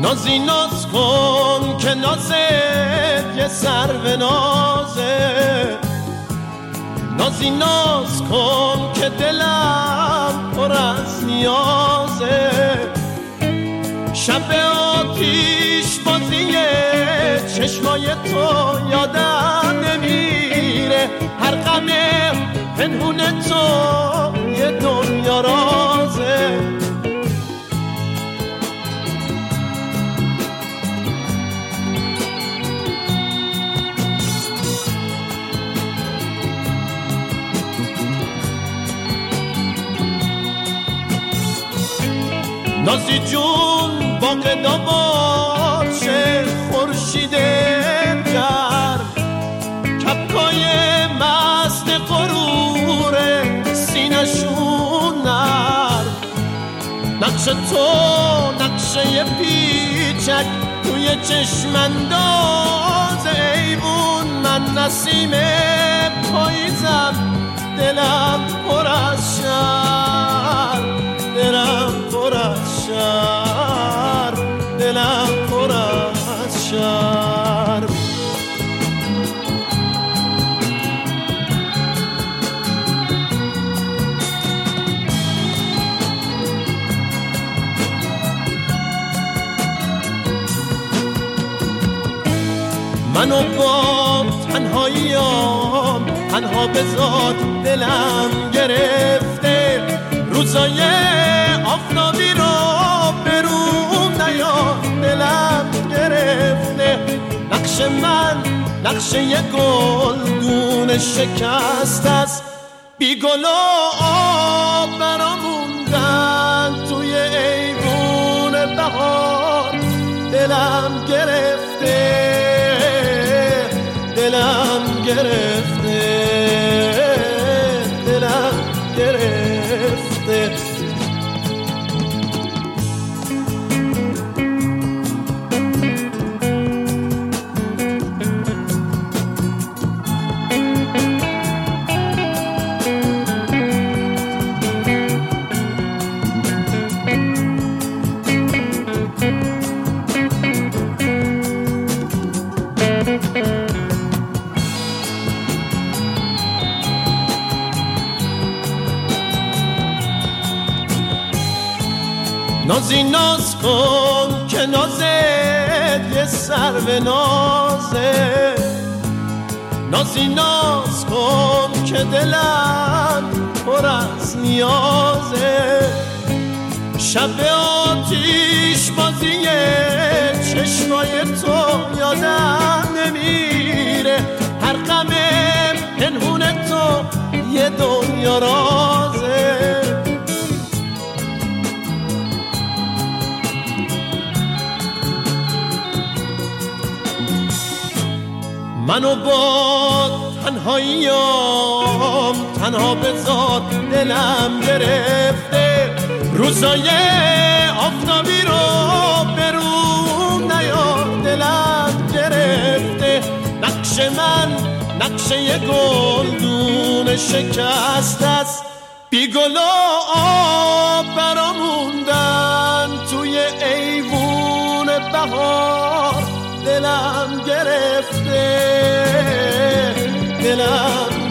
نازی ناز کن که نازت یه سرو نازه، نازی ناز کن که دلم پر از نیازه. شب آتیش بازی چشمای تو یادم نمیره، هر غم پنهون تو یه دنیا رازه. نازی جون باغ داماشه خورشید گرم، کپکای مست غرور سینشون نرم. نقش تو نقشه پیچک توی چشم انداز ایوون، من نسیم پاییزم دلم پر از شرم، دلم پر از شرم، دلم پر از شرم. منو با تنهاییام تنها بذار، دلم گرفته روزای آفتابی رو برون نیار، دلم گرفته. نقش من نقشه یه گلدون شکست است، بی گل و آب برام موندن توی ایوون بهار. دلم گرفته، دلم گرفته، دلم گرفته. نازی ناز کن که نازت یه سرو نازه، نازی ناز کن که دلم پر از نیازه. شب آتیش بازی چشمای تو یادم نمیره، هر غم پنهون تو یه دنیا رازه. منو با تنهاییام تنها بذار، دلم گرفته روزای آفتابی رو برون نیار، دلم گرفته. نقش من نقشه یه گلدون شکست است، بی گل و آب برام موندن توی ایوون بهار. دلم گرفته، دلم